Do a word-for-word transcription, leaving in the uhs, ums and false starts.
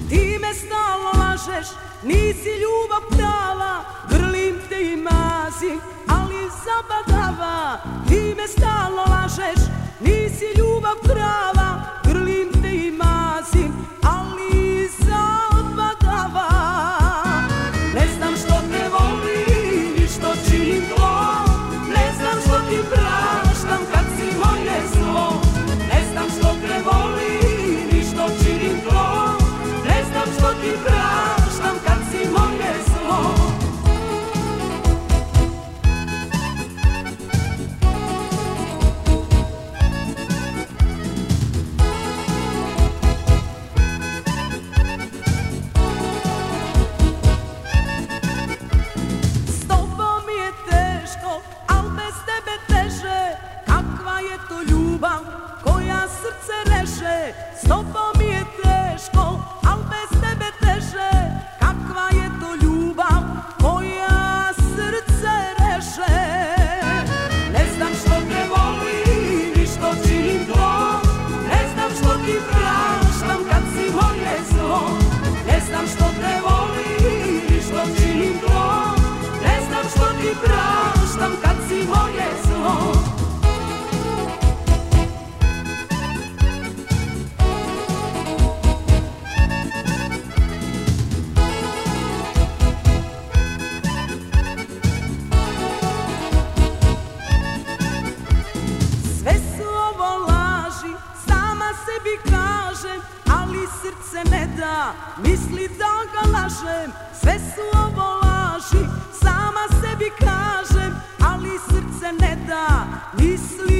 Ti me stalno lažeš, nisi ljubav prava, grlim te i mazim, ali zabadava. Ti me stalno lažeš, nisi ljubav prava, grlim te i mazim, ali zabadava. Ne znam što te volim i što činim to, ne znam što ti praštam kad si moje zlo. Ne znam što te volim i što činim to, ne znam što ti praštam kad si moje zlo. S tobom mi je teško, al bez tebe teže. Kakva je to ljubav koja srce reže? S tobom mi je teško, al bez tebe teže. Kakva je to ljubav koja srce reže? Ne znam što te volim i što činim to, ne znam što ti praštam kad si moje zlo. Ne znam što te volim i što činim to, ne znam što ti praštam kad si moje zlo. Sve su ovo laži, sama sebi kažem, ali srce ne da, misli da ga lažem. Sve su ovo laži, sama sebi kažem, ali srce ne da, misli